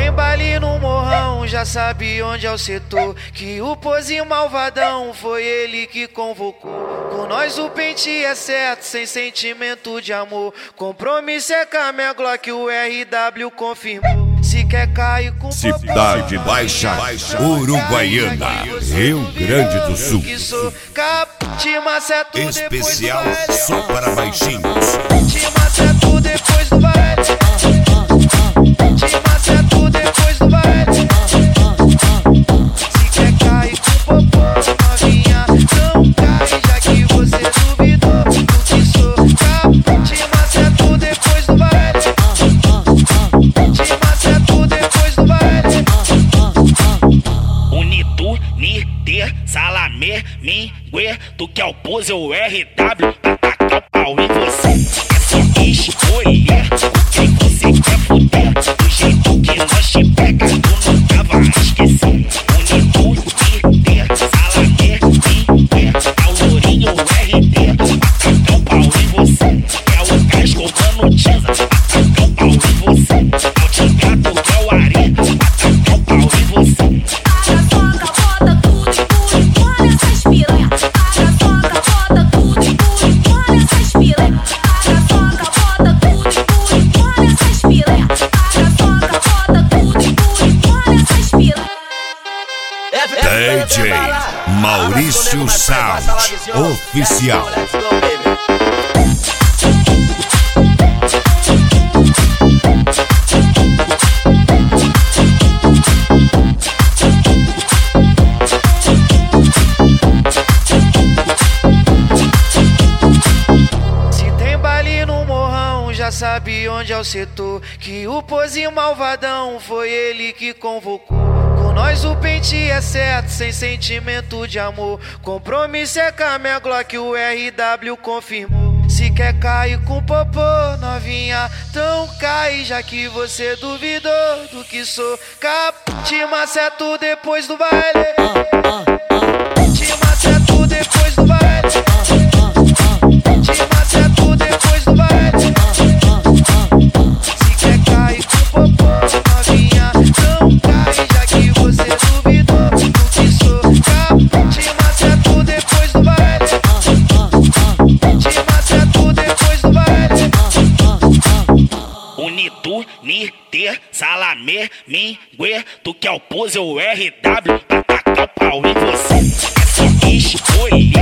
tem baile no morrão, já sabe onde é o setor. Que o Pozinho malvadão foi ele que convocou. Com nós o pente é certo, sem sentimento de amor. Compromisso é com a minha Glock, o RW confirmou. Se quer cair com Cidade Baixa, Uruguaiana, Rio Grande do Sul. Especial só para baixinhos. Te maceto depois do baile. Te maceto depois do baile. Se quer cair com popô, novinha, não cai, já que você duvidou do que sou. Te maceto depois do baile. Te maceto depois do baile. Unitu, Niter, Salamé, Mingue, tu quer o pose ou RW, pra tacar o pau em você. É só escolher com quem você quer fuder. Do jeito que nós te pega, tu nunca vai esquecer. Unitu, Niter, Salamé, Mingue, é o lourinho RD, pra tacar o pau em você. É o casco mano Tiza, pra tacar o pau em você. É o Tigato que é o Ari, pra tacar o pau em você. DJ Maurício Sound Oficial. Se tem baile no morrão, já sabe onde é o setor. Que o Pozinho malvadão foi ele que convocou. Com nós o pente é certo, sem sentimento de amor. Compromisso é com a minha Glock, o RW confirmou. Se quer cair com popô, novinha, então cai, já que você duvidou do que sou. Te maceto depois do baile. Te maceto depois do baile. Te maceto depois do baile. Se quer cair com popô, novinha, então cai, já que você duvidou do que sou. Te maceto depois do baile. Te maceto depois do baile. Unitu, Niter, Salamé, Mingue, tu quer o pose ou RW, pra tacar o pau em você. É só escolher